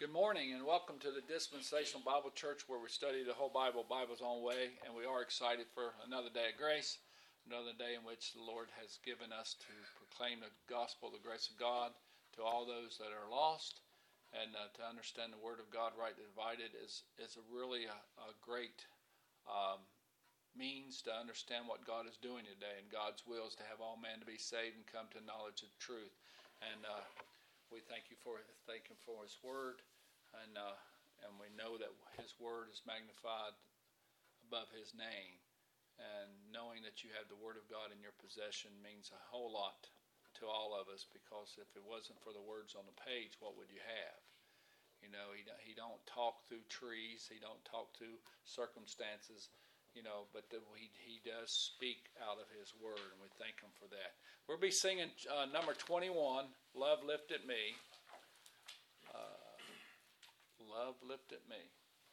Good morning and welcome to the Dispensational Bible Church where we study the whole Bible, Bible's own way, and we are excited for another day of grace, another day in which the Lord has given us to proclaim the gospel, the grace of God to all those that are lost, and to understand the Word of God rightly divided is really a great means to understand what God is doing today, and God's will is to have all men to be saved and come to knowledge of truth. And we thank Him for His Word, and we know that His Word is magnified above His name. And knowing that you have the Word of God in your possession means a whole lot to all of us, because if it wasn't for the words on the page, what would you have? You know, He don't talk through trees, He don't talk through circumstances, but he does speak out of His Word, and we thank Him for that. We'll be singing number 21, Love Lifted Me. Love Lifted Me.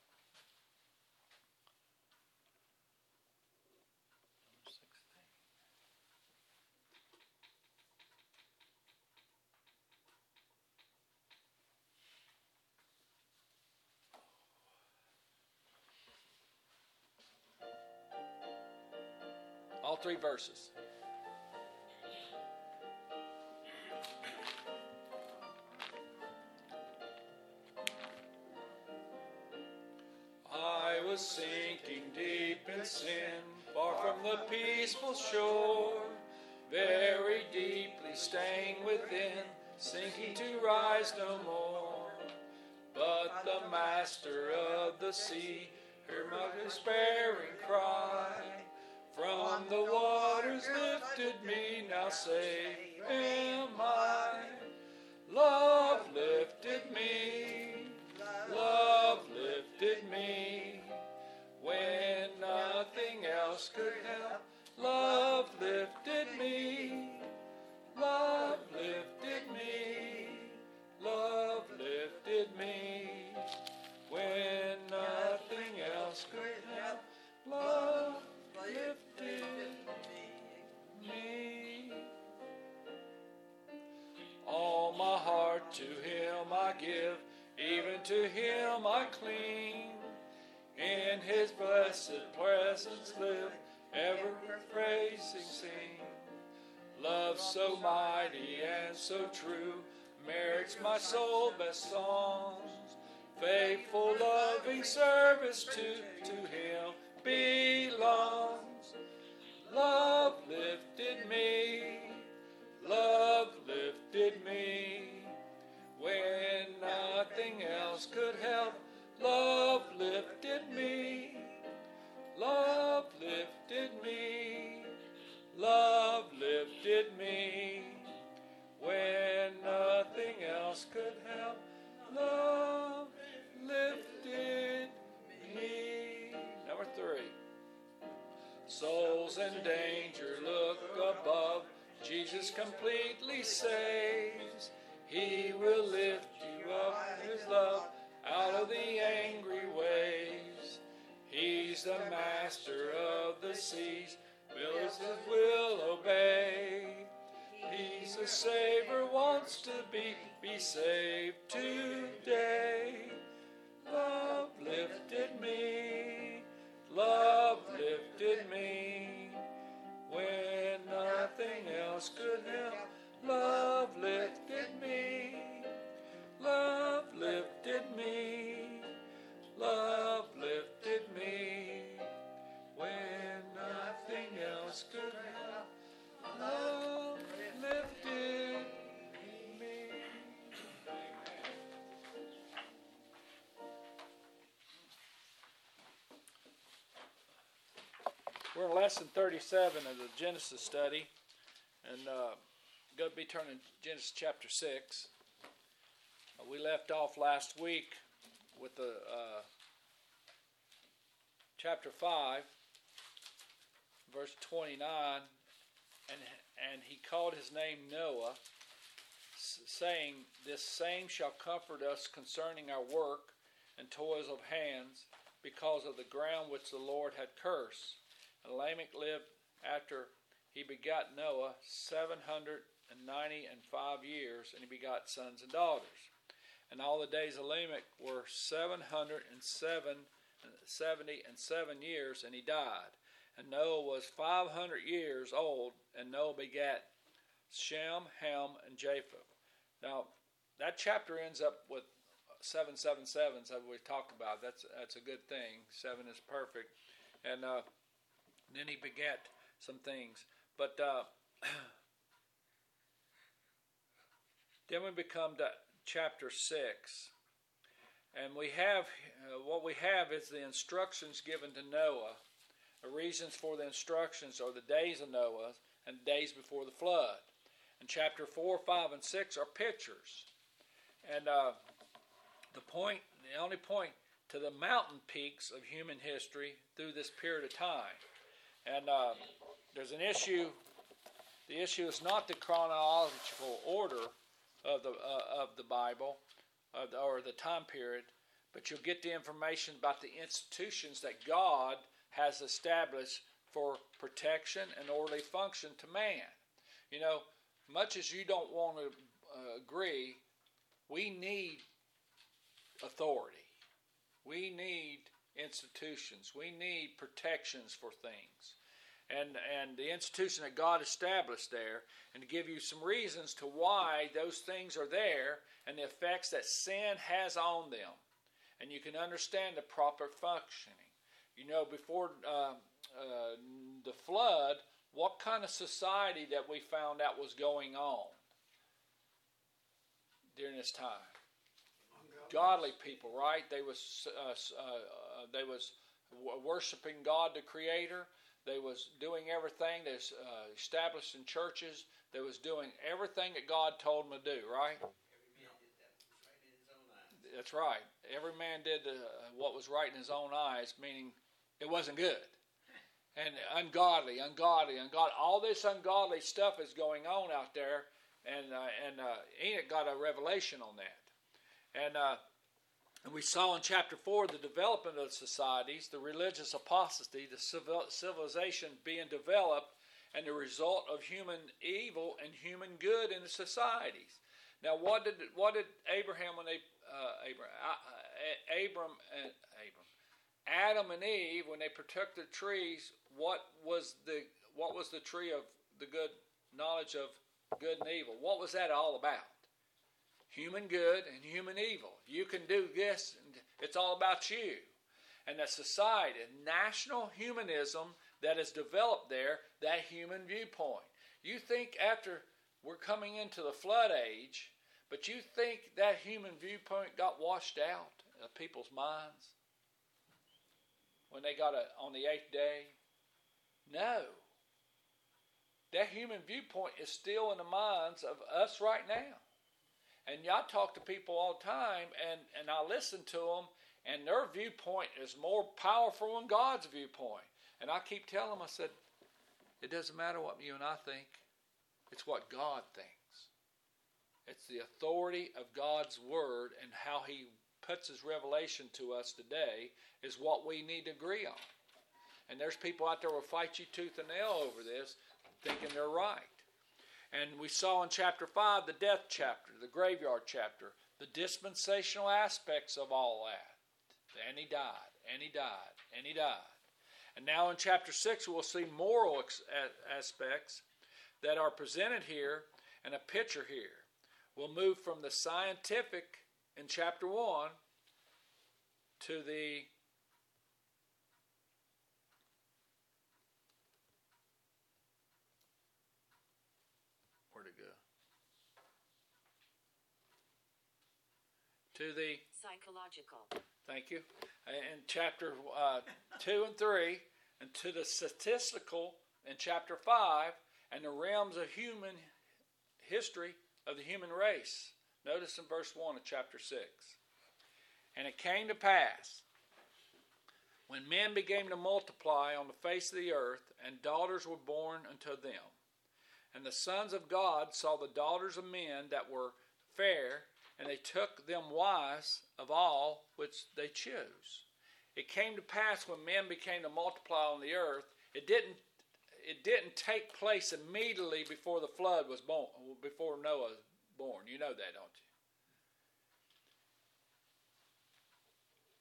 All three verses. I was sinking deep in sin, far from the peaceful shore, very deeply stained within, sinking to rise no more. But the Master of the sea heard my despairing cry. From the waters lifted me, now safe am I. Love lifted me, love lifted me, when nothing else could help. Love lifted me, love lifted me, love lifted me, when nothing else could help. Love lifted me. All my heart to Him I give, even to Him I cling. In His blessed presence live, ever praising sing. Love so mighty and so true merits my soul best songs. Faithful loving service to Him belongs. Love lifted me, love lifted me, when nothing else could help. Love lifted me, love lifted me, love lifted me, when nothing else could help. Love lifted me. Number 3. Souls in danger, look above. Jesus completely saves. He will lift you up in His love out of the angry waves. He's the Master of the seas, wills His will obey. He's the Savior, wants to be saved today. Love lifted me, love lifted me, when nothing else could help. Love lifted me, love lifted me, love lifted me, when nothing else could help. Love lifted me. We're in lesson 37 of the Genesis study, and going to be turning to Genesis chapter 6. We left off last week with the chapter 5, verse 29, and he called his name Noah, saying, "This same shall comfort us concerning our work and toils of hands, because of the ground which the Lord had cursed." And Lamech lived after he begot Noah 795 years, and he begot sons and daughters. And all the days of Lamech were 777 years, and he died. And Noah was 500 years old, and Noah begat Shem, Ham, and Japheth. Now, that chapter ends up with 777s that we talked about. That's a good thing. 7 is perfect. And then he begat some things. But then we become to chapter 6. And we have, what we have is the instructions given to Noah. The reasons for the instructions are the days of Noah and the days before the flood. And chapter 4, 5, and 6 are pictures. And the only point to the mountain peaks of human history through this period of time. And there's an issue. The issue is not the chronological order of the Bible or the time period, but you'll get the information about the institutions that God has established for protection and orderly function to man. You know, much as you don't want to agree, we need authority. We need institutions. We need protections for things. And the institution that God established there, and to give you some reasons to why those things are there and the effects that sin has on them. And you can understand the proper functioning. You know, before the flood, what kind of society that we found out was going on during this time? Godly people, right? They was worshiping God, the Creator. They was doing everything. They was establishing churches. They was doing everything that God told them to do, right? That's right. Every man did what was right in his own eyes, meaning it wasn't good. And ungodly. All this ungodly stuff is going on out there, and Enoch got a revelation on that. And we saw in chapter 4 the development of societies, the religious apostasy, the civilization being developed, and the result of human evil and human good in the societies. Now, what did Adam and Eve, when they partook the trees, what was the tree of the good knowledge of good and evil? What was that all about? Human good and human evil. You can do this, and it's all about you. And that society, national humanism that is developed there, that human viewpoint. You think after we're coming into the flood age, but you think that human viewpoint got washed out of people's minds when they got on the 8th day? No. That human viewpoint is still in the minds of us right now. And y'all talk to people all the time, and I listen to them, and their viewpoint is more powerful than God's viewpoint. And I keep telling them, I said, it doesn't matter what you and I think. It's what God thinks. It's the authority of God's Word and how He puts His revelation to us today is what we need to agree on. And there's people out there who will fight you tooth and nail over this, thinking they're right. And we saw in chapter 5 the death chapter, the graveyard chapter, the dispensational aspects of all that. And he died, and he died, and he died. And now in chapter 6 we'll see moral aspects that are presented here and a picture here. We'll move from the scientific in chapter 1 to the to the psychological. Thank you. In chapter 2 and 3, and to the statistical in chapter 5, and the realms of human history of the human race. Notice in verse 1 of chapter 6. And it came to pass, when men began to multiply on the face of the earth, and daughters were born unto them, and the sons of God saw the daughters of men that were fair, and they took them wives of all which they chose. It came to pass when men began to multiply on the earth, it didn't take place immediately before the flood was born, before Noah was born. You know that, don't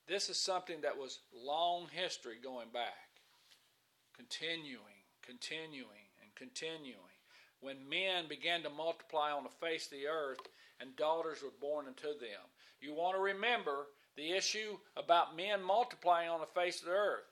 This is something that was long history going back. Continuing, and continuing. When men began to multiply on the face of the earth and daughters were born unto them. You want to remember the issue about men multiplying on the face of the earth.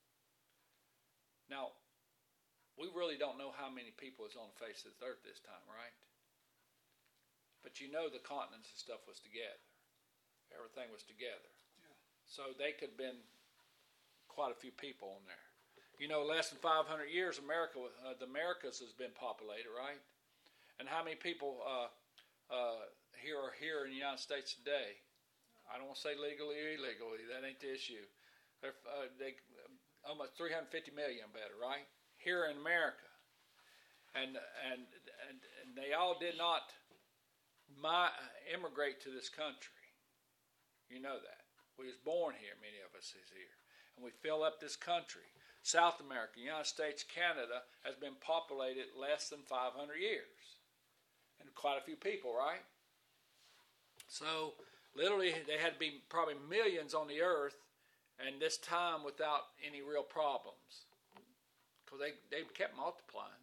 Now, we really don't know how many people is on the face of the earth this time, right? But you know the continents and stuff was together. Everything was together. Yeah. So they could have been quite a few people on there. You know, less than 500 years, the Americas has been populated, right? And how many people here are here in the United States today? I don't want to say legally or illegally. That ain't the issue. They almost 350 million better, right? Here in America. And they all did not immigrate to this country. You know that. We was born here, many of us is here. And we fill up this country. South America, United States, Canada has been populated less than 500 years. And quite a few people, right? So, literally, they had to be probably millions on the earth, and this time without any real problems. Because they kept multiplying.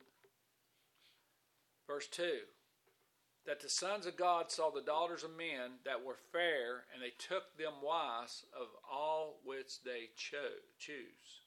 Verse 2. That the sons of God saw the daughters of men that were fair, and they took them wives of all which they choose.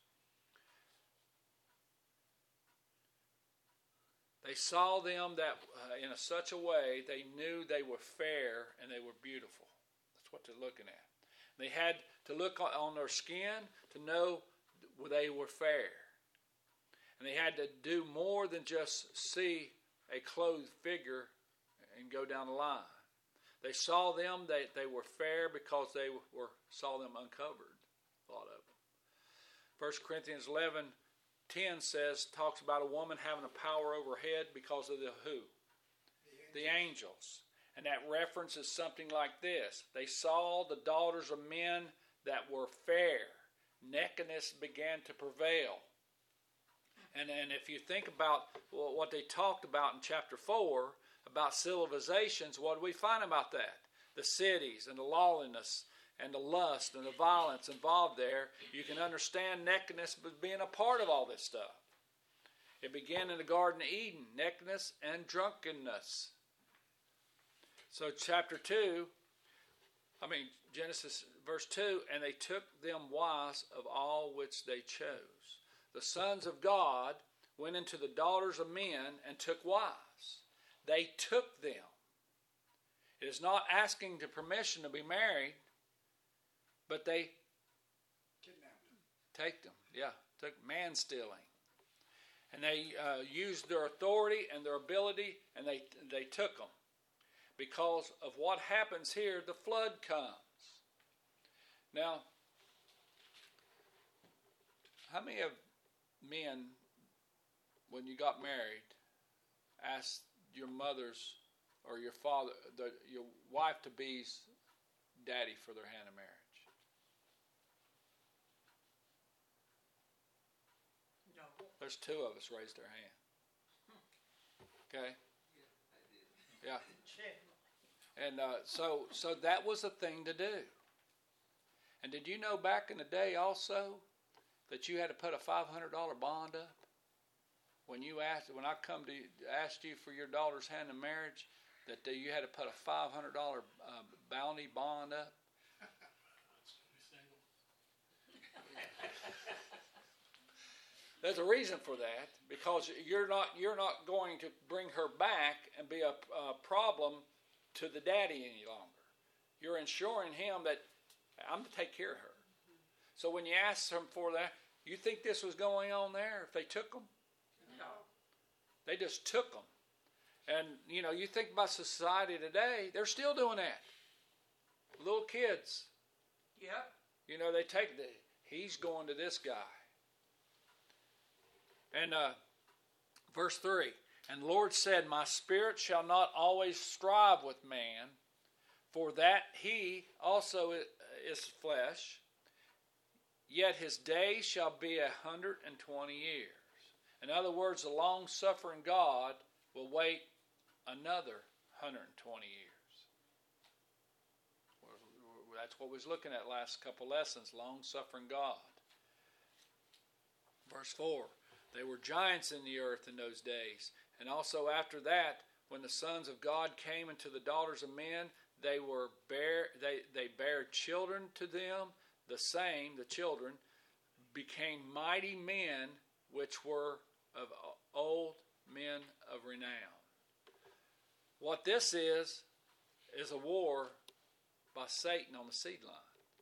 They saw them that in such a way they knew they were fair and they were beautiful. That's what they're looking at. They had to look on their skin to know they were fair. And they had to do more than just see a clothed figure and go down the line. They saw them, they were fair because they saw them uncovered, a lot of them. 1 Corinthians 11:10 talks about a woman having a power over her head because of the who? The angels. And that reference is something like this. They saw the daughters of men that were fair. Nakedness began to prevail. And if you think about what they talked about in chapter 4, about civilizations, what do we find about that? The cities and the lawlessness and the lust and the violence involved there. You can understand nakedness as being a part of all this stuff. It began in the Garden of Eden, nakedness and drunkenness. So Genesis verse 2, and they took them wives of all which they chose. The sons of God went into the daughters of men and took wives. They took them. It is not asking the permission to be married, but they take them. Yeah, took man stealing. And they used their authority and their ability, and they took them. Because of what happens here, the flood comes. Now, how many of men, when you got married, asked your mother's or your father, your wife-to-be's daddy for their hand in marriage? No. There's 2 of us raised their hand. Okay? Yeah. And so that was a thing to do. And did you know back in the day also that you had to put a $500 bond up? When I come to ask you for your daughter's hand in marriage, that you had to put a $500 bounty bond up? There's a reason for that, because you're not going to bring her back and be a problem to the daddy any longer. You're ensuring him that I'm going to take care of her. So when you ask him for that, you think this was going on there if they took them? No. They just took them. And, you think about society today, they're still doing that. Little kids. Yep. They take he's going to this guy. And verse 3, and the Lord said, my spirit shall not always strive with man, for that he also is flesh, yet his days shall be 120 years. In other words, the long-suffering God will wait another 120 years. That's what we was looking at last couple lessons, long-suffering God. Verse 4, they were giants in the earth in those days. And also after that, when the sons of God came into the daughters of men, they bare children to them, the children, became mighty men, which were of old men of renown. What this is a war by Satan on the seed line.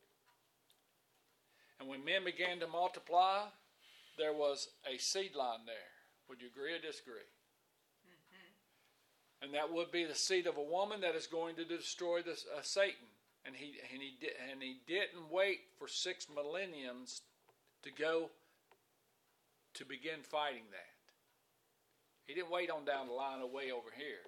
And when men began to multiply, there was a seed line there. Would you agree or disagree? Mm-hmm. And that would be the seed of a woman that is going to destroy Satan. And he didn't wait for 6 millenniums to begin fighting that. He didn't wait on down the line away over here.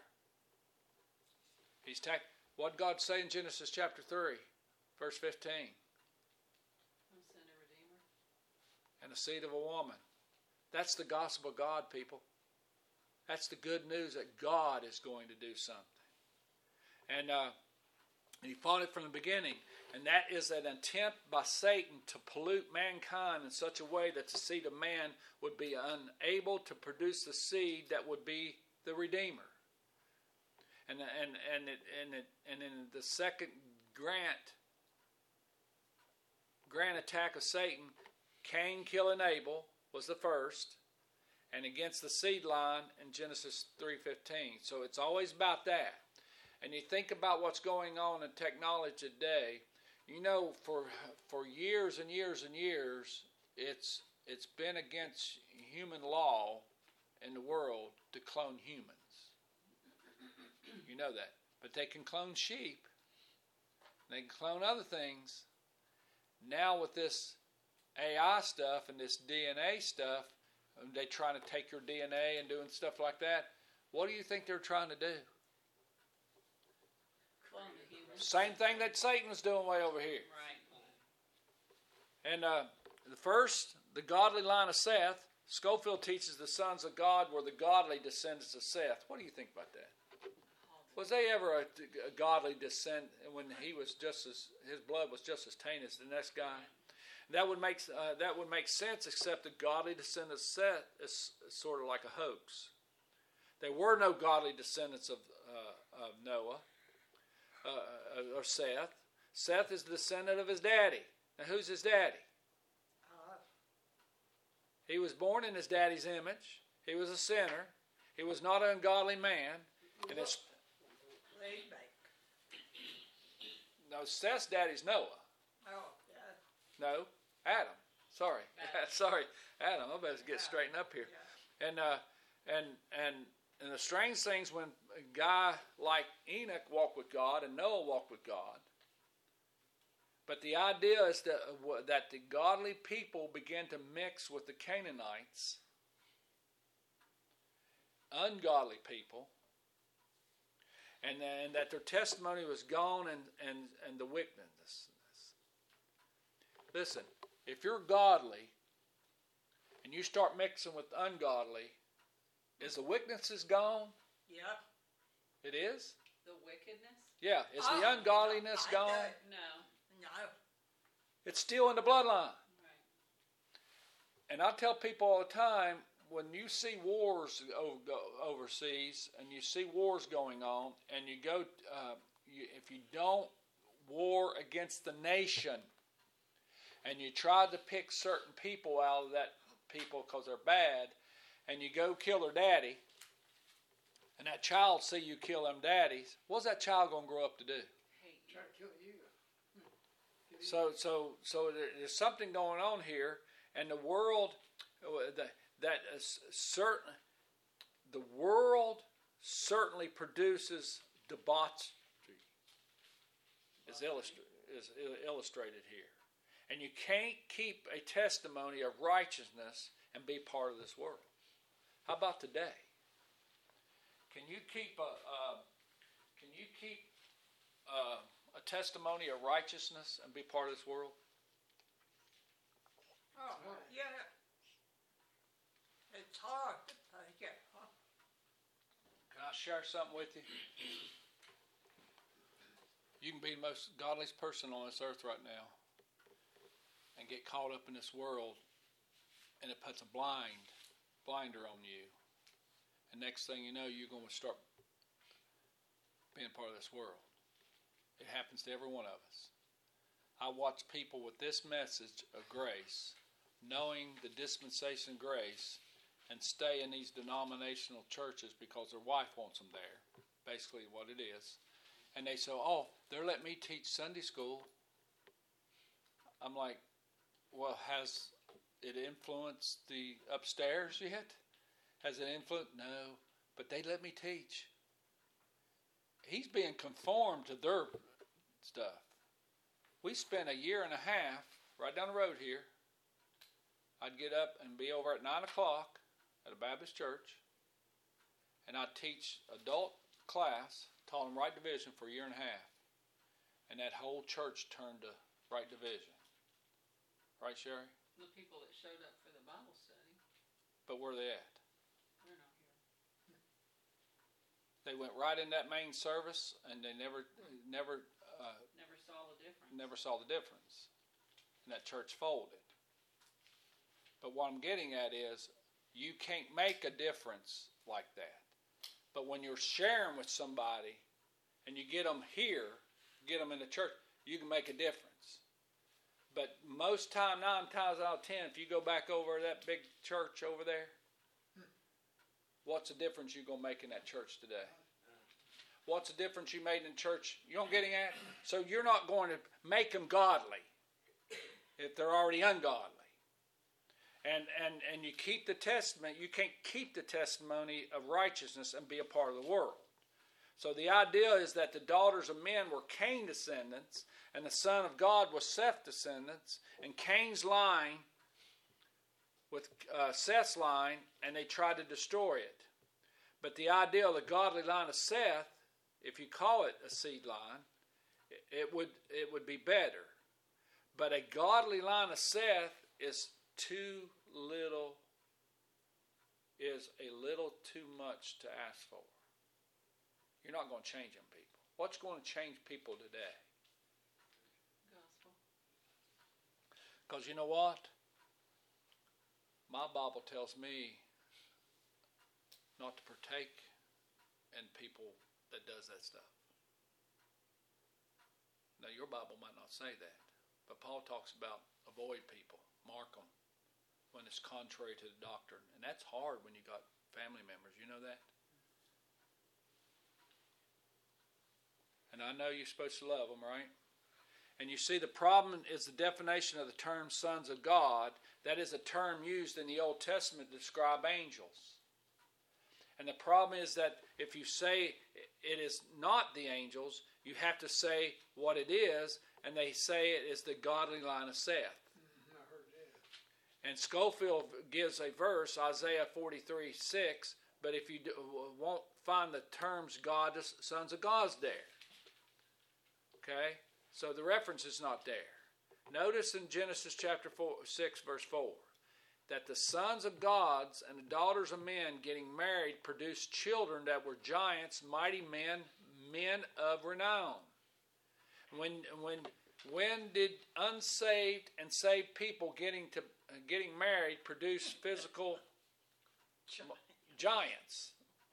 What did God say in Genesis chapter 3, verse 15? I'll send a redeemer. And the seed of a woman. That's the gospel of God, people. That's the good news that God is going to do something. And he fought it from the beginning. And that is an attempt by Satan to pollute mankind in such a way that the seed of man would be unable to produce the seed that would be the Redeemer. And in the second grand attack of Satan, Cain killing Abel was the first, and against the seed line in Genesis 3:15. So it's always about that. And you think about what's going on in technology today. You know, for years and years and years, it's been against human law in the world to clone humans. You know that. But they can clone sheep. They can clone other things. Now with this AI stuff and this DNA stuff, they're trying to take your DNA and doing stuff like that. What do you think they're trying to do? Clone the humans. Same thing that Satan's doing way over here. Right. And the godly line of Seth, Scofield teaches the sons of God were the godly descendants of Seth. What do you think about that? Was they ever a godly descent when his blood was just as tainted as the next guy? That would make sense, except the godly descendants of Seth is sort of like a hoax. There were no godly descendants of Noah or Seth. Seth is the descendant of his daddy. Now, who's his daddy? He was born in his daddy's image. He was a sinner. He was not an ungodly man. And it's no, Seth's daddy's Noah. Oh, yeah. No, Adam. Sorry, Adam. I better get straightened up here. Yeah. And the strange things when a guy like Enoch walked with God and Noah walked with God. But the idea is that the godly people began to mix with the Canaanites, ungodly people, and that their testimony was gone and the wickedness. Listen, if you're godly and you start mixing with ungodly, is the wickedness gone? Yeah. It is? The wickedness? Yeah. Is the ungodliness gone? No. No. It's still in the bloodline. Right. And I tell people all the time, when you see wars overseas and you see wars going on, and you go, if you don't war against the nation, and you try to pick certain people out of that people because they're bad, and you go kill their daddy, and that child see you kill them daddies, what's that child going to grow up to do? Hate you. Try to kill you. So there's something going on here, and the world, the world certainly produces debauchery. Is illustrated here, and you can't keep a testimony of righteousness and be part of this world. How about today? Can you keep a testimony of righteousness and be part of this world? Oh, yeah. It's hard to take it, huh? Can I share something with you? You can be the most godliest person on this earth right now and get caught up in this world, and it puts a blinder on you. And next thing you know, you're going to start being part of this world. It happens to every one of us. I watch people with this message of grace, knowing the dispensation of grace, and stay in these denominational churches because their wife wants them there. Basically what it is. And they say, oh, they're letting me teach Sunday school. I'm like, well, has it influenced the upstairs yet? Has it influenced? No, but they let me teach. He's being conformed to their stuff. We spent a year and a half right down the road here. I'd get up and be over at 9 o'clock at a Baptist church, and I'd teach adult class, taught them right division for a year and a half. And that whole church turned to right division. Right, Sherry? The people that showed up for the Bible study, But where are they at? they're not here. They went right in that main service, and they never Never saw the difference. saw the difference. And that church folded. But what I'm getting at is, you can't make a difference like that. But when you're sharing with somebody, and you get them here, get them in the church, you can make a difference. But most time, 9 times out of 10, if you go back over that big church over there, what's the difference you're going to make in that church today? What's the difference you made in church? You know what I'm getting at? So you're not going to make them godly if they're already ungodly. And you keep the testament. You can't keep the testimony of righteousness and be a part of the world. So the idea is that the daughters of men were Cain descendants, and the Son of God was Seth descendants, and Cain's line with Seth's line, and they tried to destroy it. But the idea of the godly line of Seth, if you call it a seed line, it would be better. But a godly line of Seth is a little too much to ask for. You're not going to change them people. What's going to change people today? Gospel. Because you know what? My Bible tells me not to partake in people that does that stuff. Now, your Bible might not say that, but Paul talks about avoid people, mark them, when it's contrary to the doctrine. And that's hard when you got family members. You know that? And I know you're supposed to love them, right? And you see, the problem is the definition of the term sons of God. That is a term used in the Old Testament to describe angels. And the problem is that if you say it is not the angels, you have to say what it is, and they say it is the godly line of Seth. I heard that. And Schofield gives a verse, Isaiah 43:6, but if you won't find the terms God, sons of God's there. Okay? So the reference is not there. Notice in Genesis chapter 6, verse 4, that the sons of gods and the daughters of men getting married produced children that were giants, mighty men, men of renown. When did unsaved and saved people getting married produce physical giants?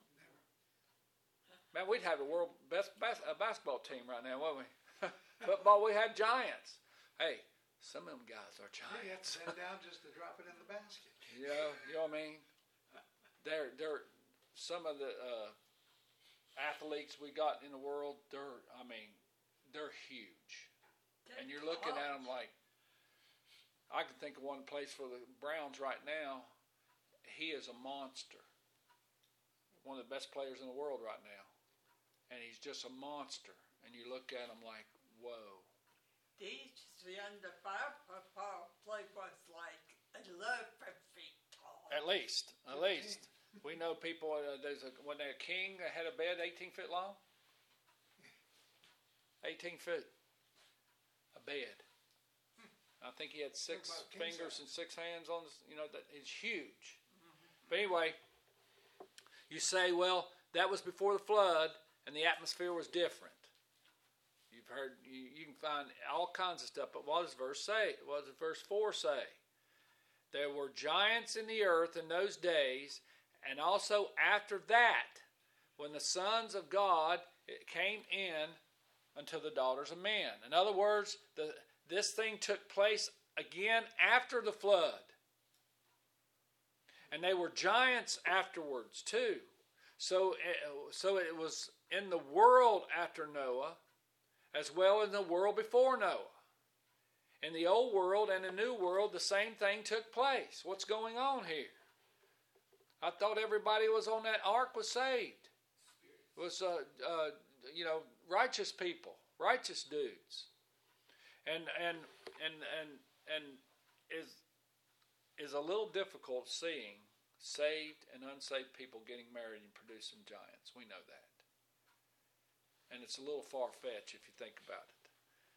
Man, we'd have the world best basketball team right now, wouldn't we? Football, we have giants. Hey, some of them guys are You have to giants. bend down just to drop it in the basket. You know what I mean? They're some of the athletes we got in the world. They're huge, and you're looking at them like, I can think of one place for the Browns right now. He is a monster, one of the best players in the world right now, and he's just a monster. And you look at him like, whoa. These young football play was like 11 feet tall. At least. We know people, when they're a king, they had a bed 18 feet long. 18 feet. A bed. I think he had 6 fingers and 6 hands on this, that is huge. But anyway, you say, well, that was before the flood and the atmosphere was different. You You've heard, you can find all kinds of stuff. But what does verse say? What does verse 4 say? There were giants in the earth in those days, and also after that, when the sons of God came in unto the daughters of men. In other words, this thing took place again after the flood. And they were giants afterwards too. So it was in the world after Noah, as well as in the world before Noah. In the old world and the new world, the same thing took place. What's going on here? I thought everybody was on that ark was saved. It was, righteous people, righteous dudes, and is a little difficult seeing saved and unsaved people getting married and producing giants. We know that, and it's a little far-fetched if you think about it.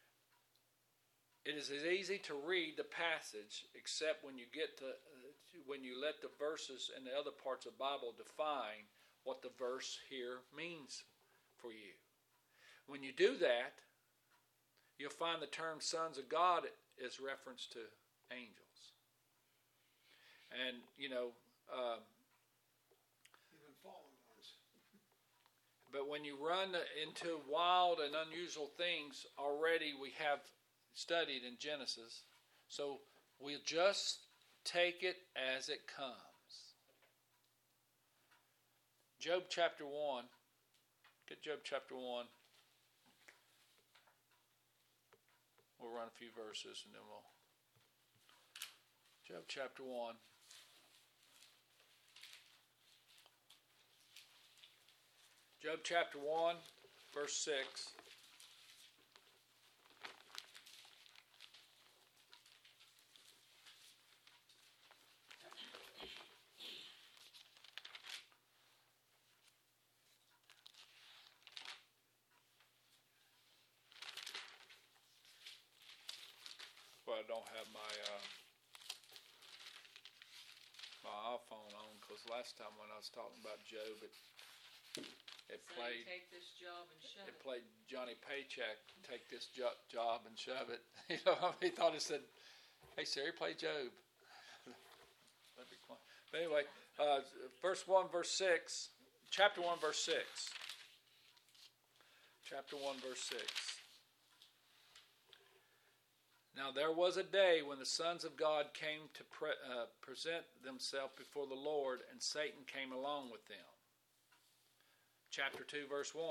It is as easy to read the passage, except when you get to when you let the verses and the other parts of the Bible define what the verse here means for you. When you do that, you'll find the term sons of God is reference to angels. And, even fallen ones. But when you run into wild and unusual things, already we have studied in Genesis, so we'll just take it as it comes. Job chapter 1. Get Job chapter 1. We'll run a few verses and then we'll... Job chapter 1. Job chapter 1, verse 6. Well, I don't have my iPhone on because last time when I was talking about Job, it played. Take this job and shove it. It played Johnny Paycheck. Take this job and shove it. He thought it said, "Hey Siri, play Job." That'd be fun. But anyway, verse 1, verse 6, chapter 1, verse 6. Chapter 1, verse 6. Now there was a day when the sons of God came to present themselves before the Lord, and Satan came along with them. Chapter 2, verse 1.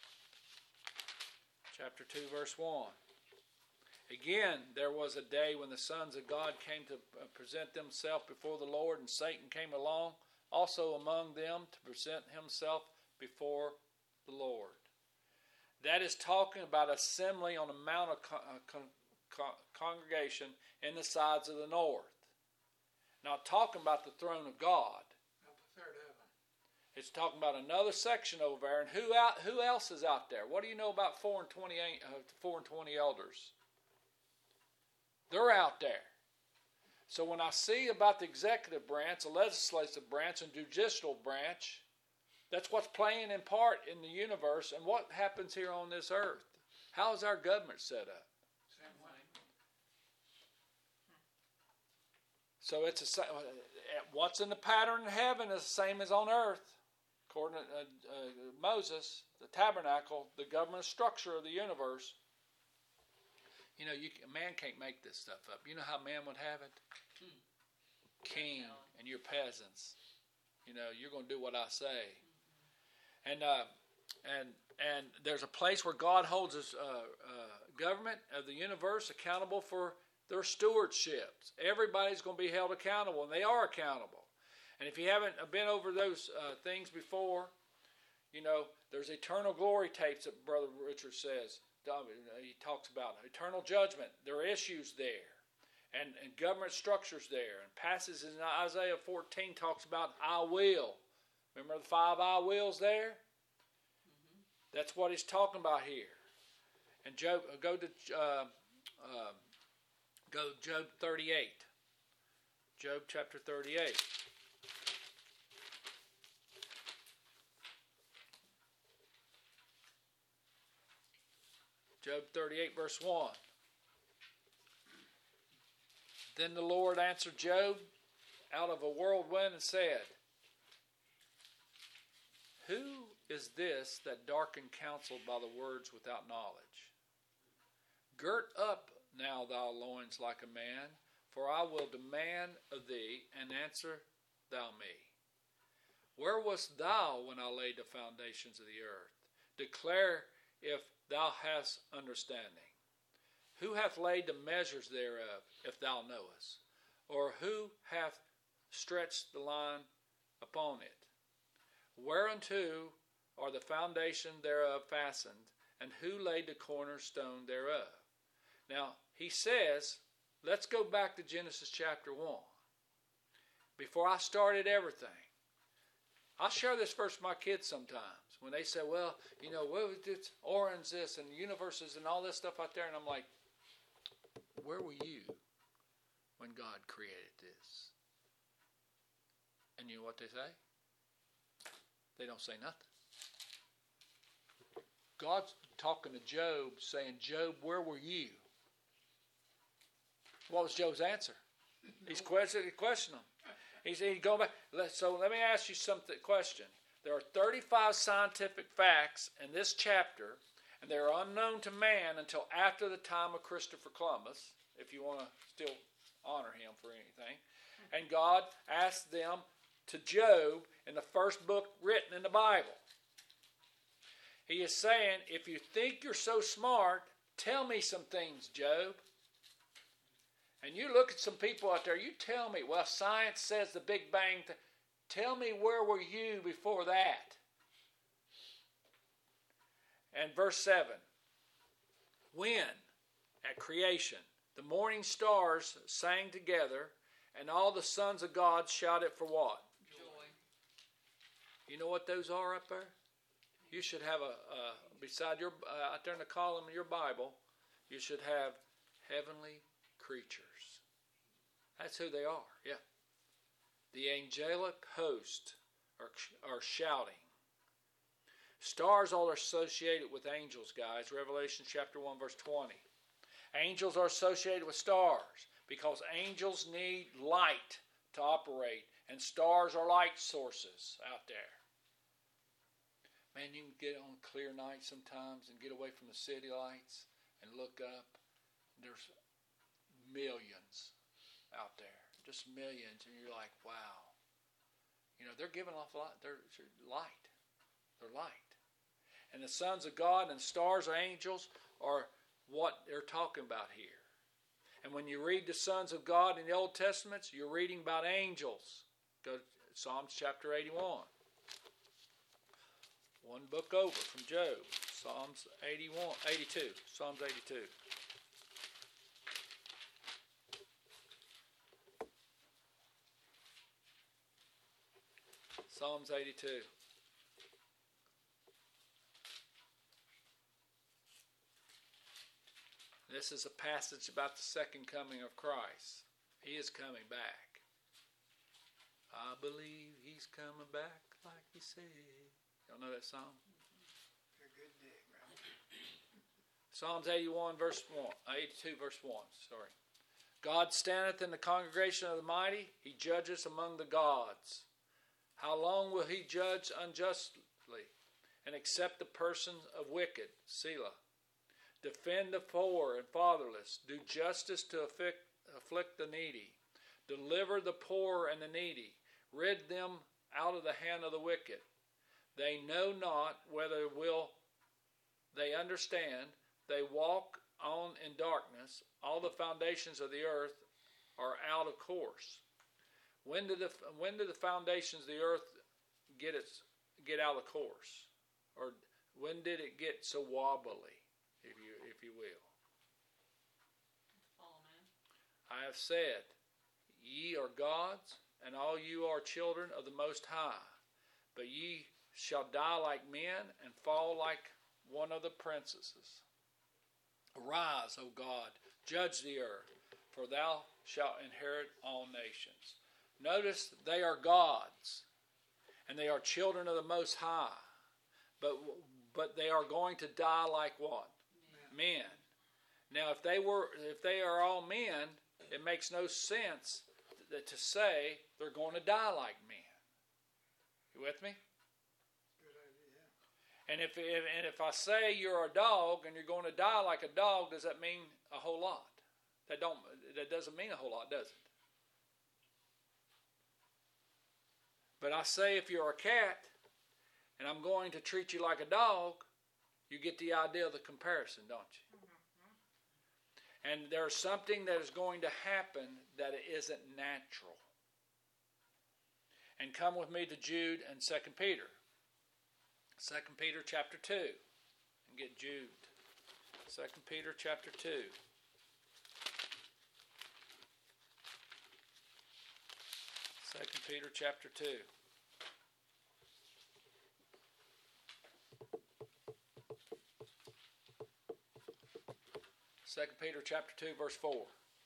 Chapter 2, verse 1. Again, there was a day when the sons of God came to present themselves before the Lord, and Satan came along also among them to present himself before the Lord. That is talking about assembly on a mount of congregation in the sides of the north. Not talking about the throne of God. Not the third heaven. It's talking about another section over there. And who else is out there? What do you know about 4 and 20 elders? They're out there. So when I see about the executive branch, the legislative branch, and judicial branch, that's what's playing in part in the universe and what happens here on this earth. How is our government set up? So it's what's in the pattern in heaven is the same as on earth. According to Moses, the tabernacle, the government structure of the universe. Man can't make this stuff up. You know how man would have it? King and your peasants. You're going to do what I say. And there's a place where God holds his government of the universe accountable for their stewardships. Everybody's going to be held accountable, and they are accountable. And if you haven't been over those things before, there's eternal glory tapes that Brother Richard says. He talks about eternal judgment. There are issues there, and government structures there. And passages in Isaiah 14 talks about I will. Remember the 5 I wills there? Mm-hmm. That's what he's talking about here. And Job, go to Job 38. Job chapter 38. Job 38, verse 1. Then the Lord answered Job out of a whirlwind and said, Who is this that darkened counsel by the words without knowledge? Girt up now thy loins like a man, for I will demand of thee, and answer thou me. Where wast thou when I laid the foundations of the earth? Declare if thou hast understanding. Who hath laid the measures thereof, if thou knowest? Or who hath stretched the line upon it? Whereunto are the foundation thereof fastened, and who laid the cornerstone thereof? Now, he says, let's go back to Genesis chapter 1. Before I started everything, I share this verse with my kids sometimes. When they say, well, it's Orion's this and universes and all this stuff out there. And I'm like, where were you when God created this? And you know what they say? They don't say nothing. God's talking to Job, saying, Job, where were you? What was Job's answer? He's questioning him. He's going back. So let me ask you something. Question. There are 35 scientific facts in this chapter, and they are unknown to man until after the time of Christopher Columbus, if you want to still honor him for anything. And God asked them to Job in the first book written in the Bible. He is saying, if you think you're so smart, tell me some things, Job. And you look at some people out there, you tell me, well, science says the Big Bang. Tell me, where were you before that? And verse 7. When, at creation, the morning stars sang together, and all the sons of God shouted for what? Joy. You know what those are up there? You should have beside your, out there in the column of your Bible, you should have heavenly creatures. That's who they are, yeah. The angelic host are shouting. Stars all are associated with angels, guys. Revelation chapter 1, verse 20. Angels are associated with stars because angels need light to operate, and stars are light sources out there. Man, you can get on a clear night sometimes and get away from the city lights and look up. There's millions out there, just millions, and you're like, wow. They're giving off light. They're light. They're light. And the sons of God and stars or angels are what they're talking about here. And when you read the sons of God in the Old Testament, you're reading about angels. Go to Psalms chapter 81. One book over from Job. Psalms 82. Psalms 82. Psalms 82. This is a passage about the second coming of Christ. He is coming back. I believe he's coming back like he said. Y'all know that song? A good day, right? Psalms 81 verse 1. 82 verse 1, sorry. God standeth in the congregation of the mighty. He judges among the gods. How long will he judge unjustly and accept the person of wicked? Selah. Defend the poor and fatherless. Do justice to afflict the needy. Deliver the poor and the needy. Rid them out of the hand of the wicked. They know not whether will they understand. They walk on in darkness. All the foundations of the earth are out of course. When did the foundations of the earth get out of course? Or when did it get so wobbly, if you will? Fall, man. I have said, ye are gods, and all you are children of the Most High. But ye shall die like men and fall like one of the princesses. Arise, O God, judge the earth, for thou shalt inherit all nations. Notice they are gods, and they are children of the Most High. But they are going to die like what? men. Now, if they are all men, it makes no sense to say they're going to die like men. You with me? Good idea. And if I say you're a dog and you're going to die like a dog, does that mean a whole lot? That doesn't mean a whole lot, does it? But I say if you're a cat and I'm going to treat you like a dog, you get the idea of the comparison, don't you? And there's something that is going to happen that it isn't natural. And come with me to Jude and 2 Peter. 2 Peter chapter 2. And get Jude. 2 Peter chapter 2. 2 Peter chapter 2. Second Peter chapter 2, verse 4.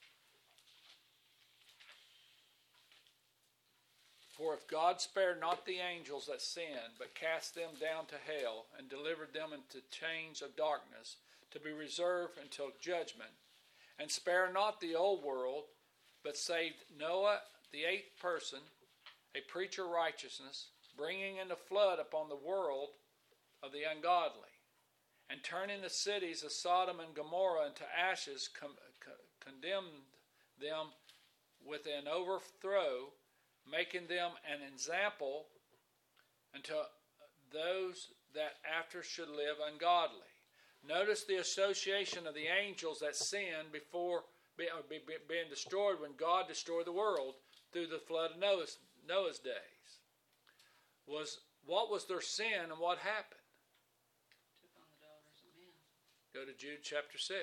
For if God spared not the angels that sinned, but cast them down to hell, and delivered them into chains of darkness, to be reserved until judgment, and spare not the old world, but saved Noah, the eighth person, a preacher of righteousness, bringing in the flood upon the world of the ungodly, and turning the cities of Sodom and Gomorrah into ashes, condemned them with an overthrow, making them an example unto those that after should live ungodly. Notice the association of the angels that sinned before being destroyed when God destroyed the world through the flood of Noah's days. What was their sin and what happened? Took on the daughters of men. Go to Jude chapter 6.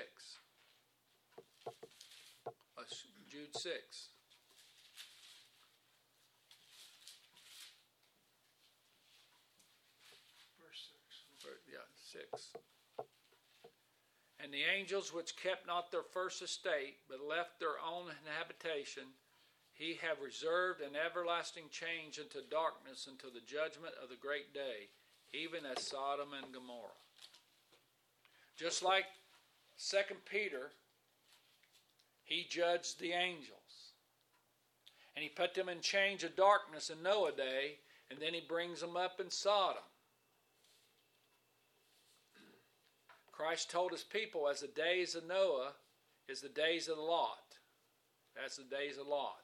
Jude 6. Verse 6. And the angels which kept not their first estate, but left their own habitation, he have reserved an everlasting change into darkness until the judgment of the great day, even as Sodom and Gomorrah. Just like 2 Peter, he judged the angels. And he put them in chains of darkness in Noah's day, and then he brings them up in Sodom. Christ told his people, as the days of Noah is the days of Lot. That's the days of Lot.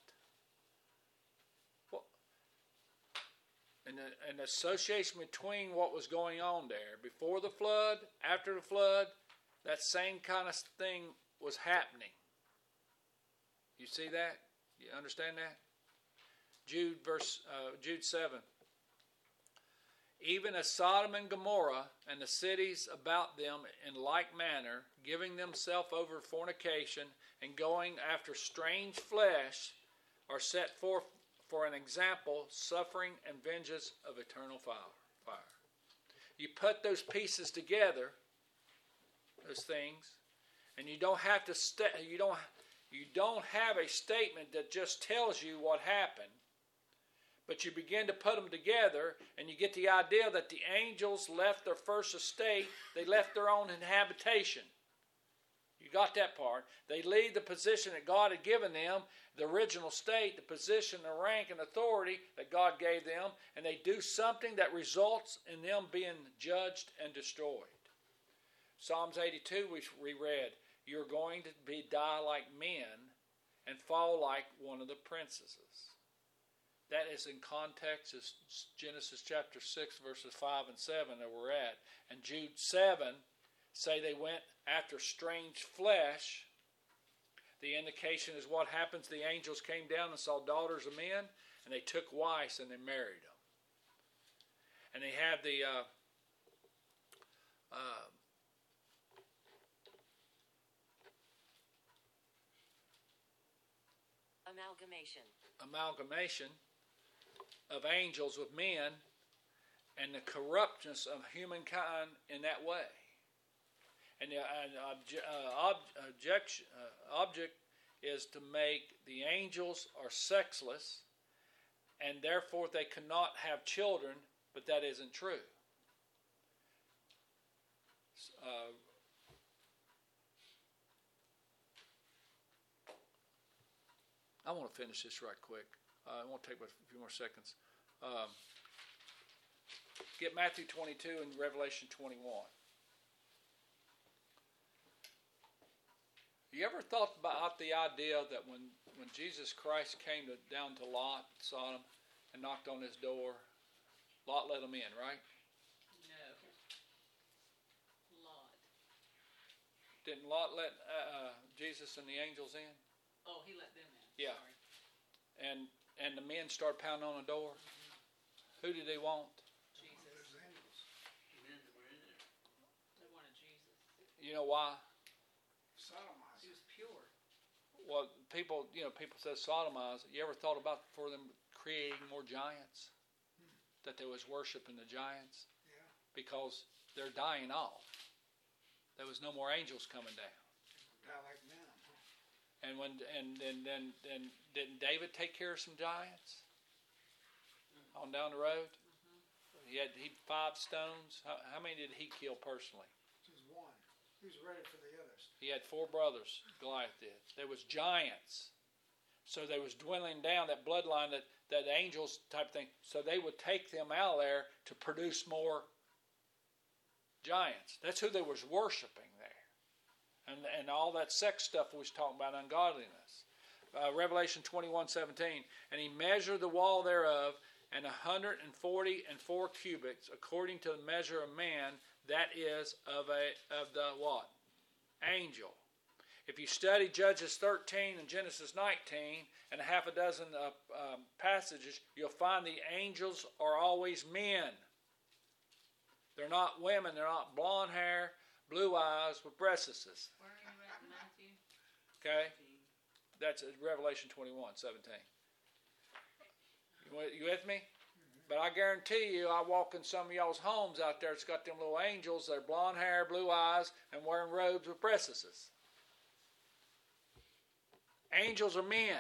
Well, and the association between what was going on there, before the flood, after the flood, that same kind of thing was happening. You see that? You understand that? Jude 7. Even as Sodom and Gomorrah and the cities about them in like manner, giving themselves over to fornication and going after strange flesh, are set forth for an example, suffering and vengeance of eternal fire. You put those pieces together, those things, and you don't have to you don't have a statement that just tells you what happened. But you begin to put them together, and you get the idea that the angels left their first estate. They left their own habitation. You got that part. They leave the position that God had given them, the original state, the position, the rank, and authority that God gave them, and they do something that results in them being judged and destroyed. Psalms 82, we read, you're going to die like men and fall like one of the princesses. That is in context is Genesis chapter 6, verses 5 and 7 that we're at. And Jude 7 say they went after strange flesh. The indication is what happens. The angels came down and saw daughters of men, and they took wives and they married them. And they have the amalgamation of angels with men, and the corruptness of humankind in that way. And the object is to make the angels are sexless, and therefore they cannot have children, but that isn't true. I want to finish this right quick. It won't take but a few more seconds. Get Matthew 22 and Revelation 21. You ever thought about the idea that when Jesus Christ came down to Lot, Sodom, and knocked on his door, Lot let him in, right? No. Lot. Didn't Lot let Jesus and the angels in? Oh, he let them in. Yeah. Sorry. And the men started pounding on the door. Who did they want? Jesus. Those angels. They wanted Jesus. You know why? Sodomized. He was pure. Well, people say sodomize. You ever thought about for them creating more giants? That they was worshiping the giants? Yeah. Because they're dying off. There was no more angels coming down. Die like men. And then didn't David take care of some giants on down the road? He had 5 stones. How many did he kill personally? Just one. He was ready for the others. He had 4 brothers. Goliath did. There was giants. So they was dwindling down that bloodline, that angels type thing. So they would take them out of there to produce more giants. That's who they was worshiping there. And all that sex stuff we was talking about, ungodliness. Revelation 21:17. And he measured the wall thereof, and 144 cubits, according to the measure of man, that is of the what? Angel. If you study Judges 13 and Genesis 19 and a half a dozen passages, you'll find the angels are always men. They're not women. They're not blonde hair, blue eyes with breasts. Where are you at, Matthew? Okay? That's Revelation 21:17. You with me? But I guarantee you, I walk in some of y'all's homes out there, it's got them little angels. They're blonde hair, blue eyes, and wearing robes with breasts. Angels are men.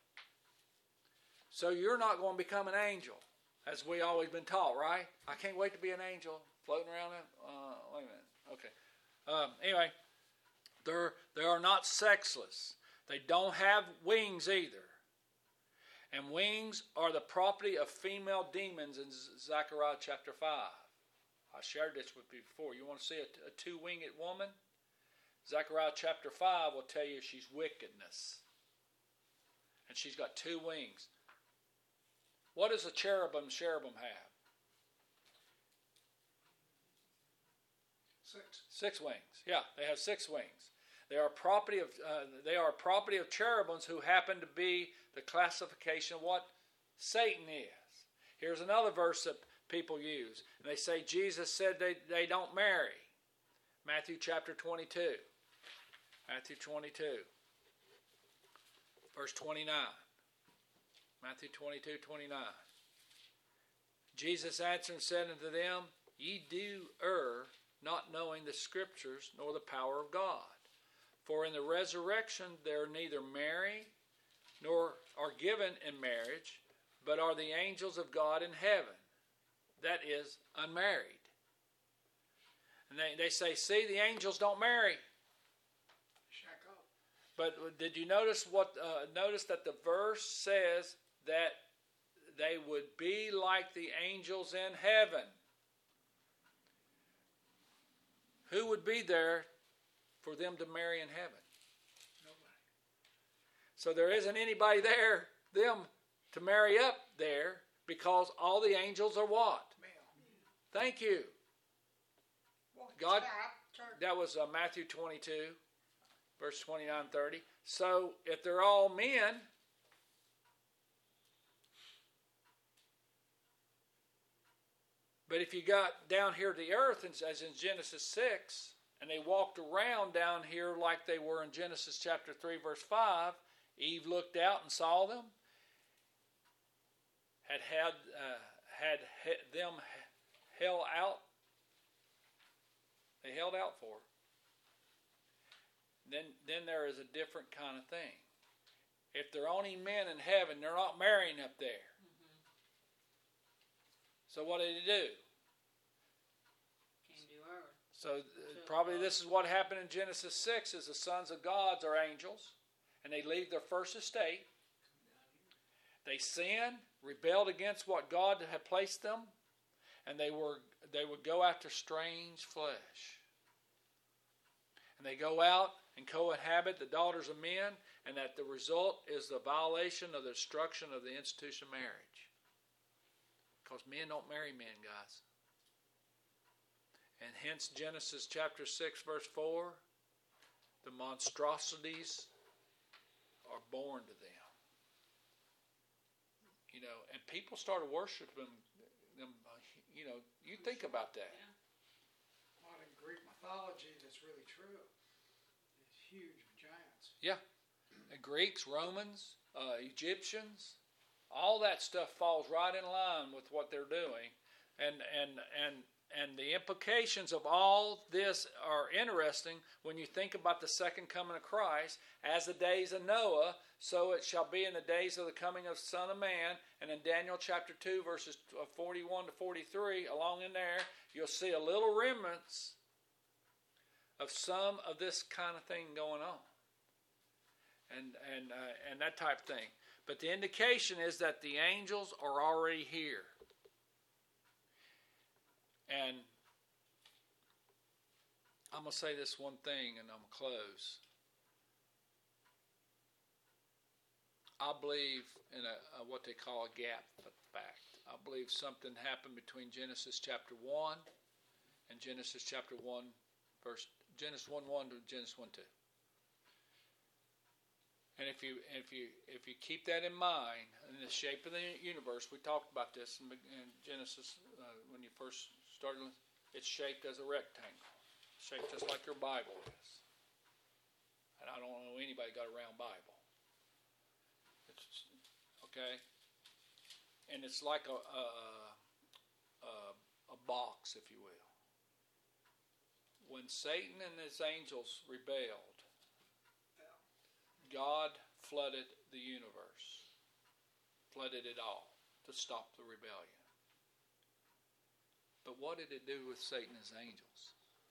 So you're not going to become an angel, as we always been taught, right? I can't wait to be an angel floating around it. Wait a minute. Okay. Anyway, they are not sexless. They don't have wings either. And wings are the property of female demons in Zechariah chapter 5. I shared this with you before. You want to see a 2-winged woman? Zechariah chapter 5 will tell you she's wickedness. And she's got 2 wings. What does a cherubim have? 6. 6 wings. Yeah, they have 6 wings. They are property of cherubims who happen to be the classification of what Satan is. Here's another verse that people use. And they say Jesus said they don't marry. Matthew chapter 22. Matthew 22. Verse 29. Matthew 22:29. Jesus answered and said unto them, Ye do err, not knowing the Scriptures nor the power of God. For in the resurrection there neither marry nor are given in marriage, but are the angels of God in heaven. That is, unmarried. And they say, see, the angels don't marry. Shack up. But did you notice notice that the verse says that they would be like the angels in heaven? Who would be there for them to marry in heaven? Nobody. So there isn't anybody there, them, to marry up there, because all the angels are what? Male. Thank you. Well, God, turn. that was Matthew 22, verse 29-30. So if they're all men, but if you got down here to the earth, as in Genesis 6, and they walked around down here like they were in Genesis chapter 3, verse 5, Eve looked out and saw them, had them held out. They held out for her. Then there is a different kind of thing. If they're only men in heaven, they're not marrying up there. Mm-hmm. So what did he do? Came to earth. So probably this is what happened in Genesis 6, is the sons of God are angels, and they leave their first estate, They sinned, rebelled against what God had placed them, and they would go after strange flesh. And they go out and cohabit the daughters of men, and that the result is the violation of the destruction of the institution of marriage. Because men don't marry men, guys. And hence Genesis chapter 6 verse 4, the monstrosities are born to them. You know, and people started worshiping them. You know, you think about that. Modern Greek mythology, that's really true. These huge giants. Yeah. The Greeks, Romans, Egyptians, all that stuff falls right in line with what they're doing. And the implications of all this are interesting when you think about the second coming of Christ. As the days of Noah, so it shall be in the days of the coming of the Son of Man. And in Daniel chapter 2, verses 41 to 43, along in there, you'll see a little remnants of some of this kind of thing going on. And that type of thing. But the indication is that the angels are already here. And I'm going to say this one thing and I'm going to close. I believe in what they call a gap fact. I believe something happened between Genesis chapter 1 and Genesis chapter 1, Genesis 1:1 to Genesis 1:2. And if you keep that in mind, in the shape of the universe, we talked about this in Genesis when you first started. It's shaped as a rectangle, shaped just like your Bible is. And I don't know anybody got a round Bible. It's okay, and it's like a box, if you will. When Satan and his angels rebelled, God flooded the universe, flooded it all to stop the rebellion. But what did it do with Satan and his angels?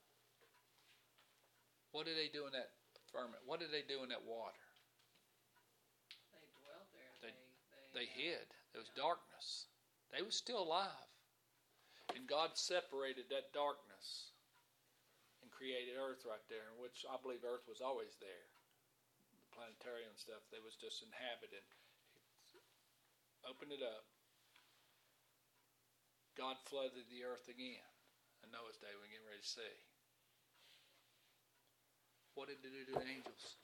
What did they do in that firmament? What did they do in that water? They dwelt there. They hid. There was darkness. They were still alive. And God separated that darkness and created earth right there, in which I believe earth was always there. Planetarium stuff, they was just inhabited. Opened it up. God flooded the earth again. And Noah's day we're getting ready to see. What did it do to the angels?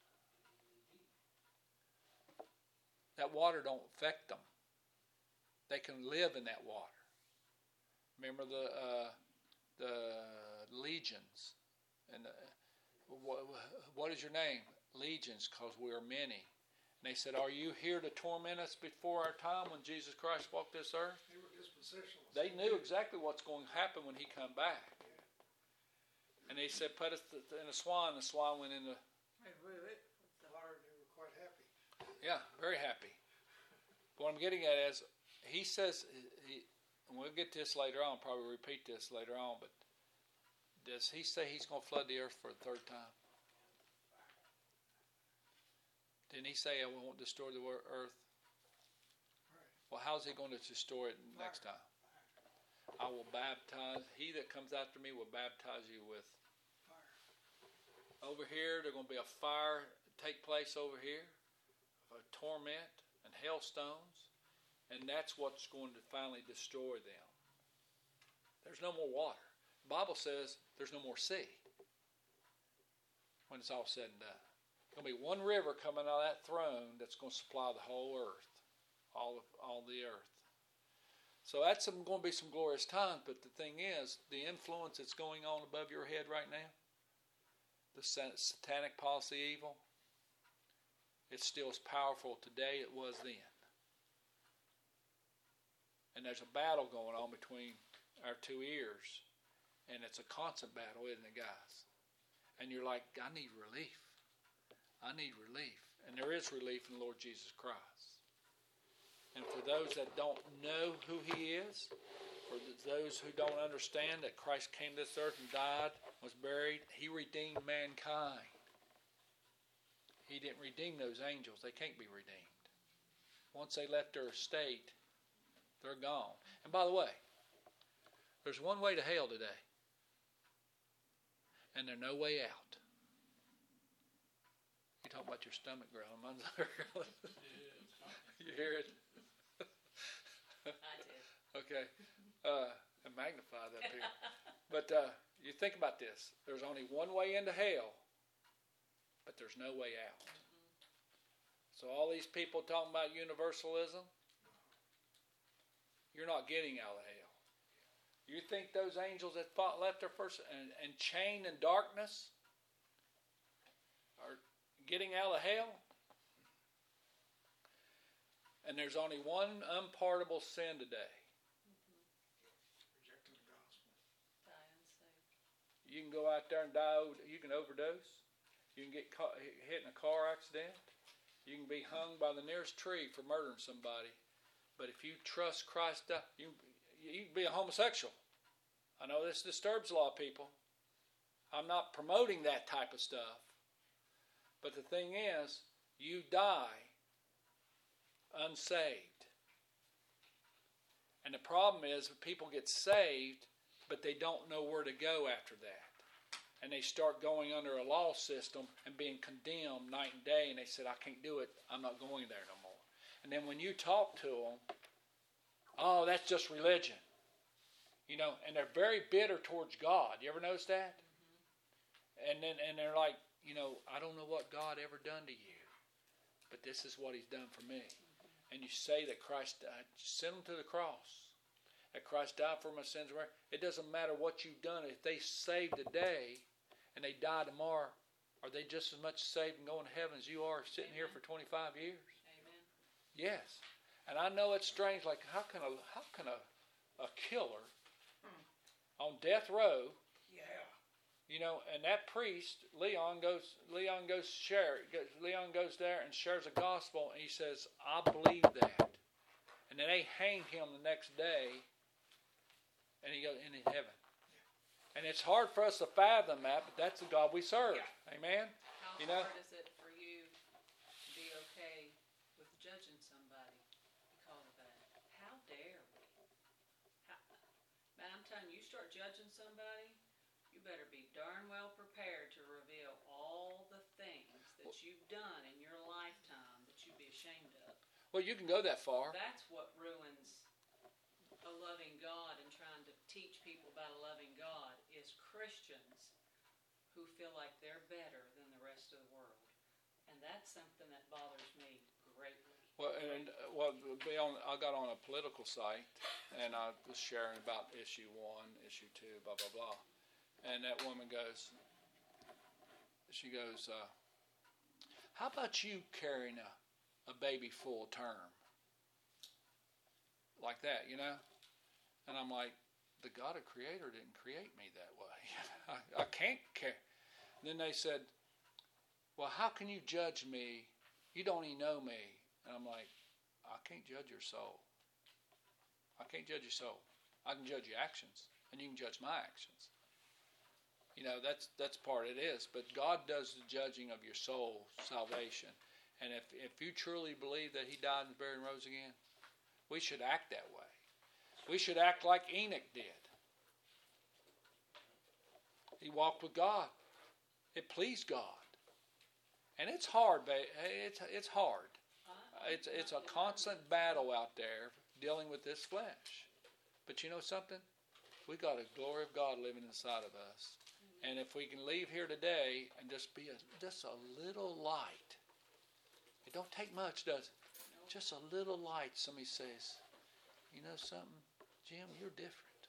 That water don't affect them. They can live in that water. Remember the legions, and what is your name? Legions, because we are many. And they said, "Are you here to torment us before our time?" When Jesus Christ walked this earth, They were dispensationalists. they knew exactly what's going to happen when He come back. And they said, "Put us in a swan." The swan went in the. And with it, the water, they were quite happy. Yeah, very happy. But what I'm getting at is, He says, and we'll get to this later on. Probably repeat this later on. But does He say He's going to flood the earth for a third time? Didn't He say, "I won't destroy the earth"? Right. Well, how's He going to destroy it next time? I will baptize. He that comes after me will baptize you with Fire. Over here, there's going to be a fire take place over here, a torment and hailstones, and that's what's going to finally destroy them. There's no more water. The Bible says there's no more sea when it's all said and done. There's going to be one river coming out of that throne that's going to supply the whole earth, all the earth. So that's going to be some glorious times, but the thing is, the influence that's going on above your head right now, the satanic policy evil, it's still as powerful today as it was then. And there's a battle going on between our two ears, and it's a constant battle, isn't it, guys? And you're like, I need relief. I need relief. And there is relief in the Lord Jesus Christ. And for those that don't know who He is, for those who don't understand that Christ came to this earth and died, was buried, He redeemed mankind. He didn't redeem those angels. They can't be redeemed. once they left their estate, they're gone. And by the way, there's one way to hell today. And there's no way out. You talk about your stomach growling. Mine's growling. You hear it? I did. Okay. And magnify that here. But you think about this. There's only one way into hell, but there's no way out. So all these people talking about universalism, you're not getting out of hell. You think those angels that left their first and chained in darkness are getting out of hell? And there's only one unpardonable sin today. Rejecting the gospel. Die unsaved. You can go out there and die. You can overdose. You can get hit in a car accident. You can be hung by the nearest tree for murdering somebody. But if you trust Christ, you can be a homosexual. I know this disturbs a lot of people. I'm not promoting that type of stuff. But the thing is, you die unsaved. And the problem is people get saved, but they don't know where to go after that. And they start going under a law system and being condemned night and day. And they said, I can't do it. I'm not going there no more. And then when you talk to them, oh, that's just religion. You know, and they're very bitter towards God. You ever notice that? Mm-hmm. And they're like, you know, I don't know what God ever done to you, but this is what He's done for me. Mm-hmm. And you say that Christ died, send them to the cross. That Christ died for my sins. It doesn't matter what you've done. If they saved today and they die tomorrow, are they just as much saved and going to heaven as you are sitting Amen. Here for 25 years? Amen. Yes. And I know it's strange. Like, how can a killer on death row, Yeah. you know, and that priest, Leon goes there and shares the gospel, and he says, I believe that. And then they hang him the next day, and he goes into heaven. And it's hard for us to fathom that, but that's the God we serve. Yeah. Amen? How You know? hard is it for you to be okay with judging somebody because of that? How dare we? Man, I'm telling you, you start judging somebody, you better be darn well prepared to reveal all the things that you've done in your lifetime that you'd be ashamed of. Well, you can go that far. That's what ruins a loving God and trying to teach people about a loving God is Christians who feel like they're better than the rest of the world. And that's something that bothers me greatly. Well, I got on a political site, and I was sharing about issue 1, issue 2, blah, blah, blah. And that woman goes, how about you carrying a baby full term? Like that, you know? And I'm like, the God of Creator didn't create me that way. I can't care. And then they said, well, how can you judge me? You don't even know me. And I'm like, I can't judge your soul. I can't judge your soul. I can judge your actions, and you can judge my actions. You know, that's part it is. But God does the judging of your soul salvation. And if you truly believe that He died and buried and rose again, we should act that way. We should act like Enoch did. He walked with God. It pleased God. And it's hard, babe. It's hard. It's a constant battle out there dealing with this flesh. But you know something? We got a glory of God living inside of us. And if we can leave here today and just be just a little light. It don't take much, does it? Just a little light. Somebody says, you know something? Jim, you're different.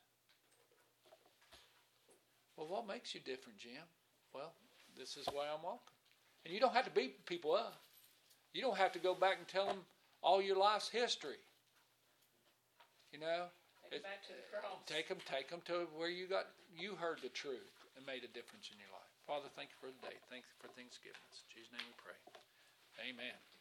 Well, what makes you different, Jim? Well, this is why I'm walking. And you don't have to beat people up. You don't have to go back and tell them all your life's history. You know? Take them back to the cross. Take them to where you heard the truth and made a difference in your life. Father, thank you for the day. Thank you for Thanksgiving. In Jesus' name we pray. Amen.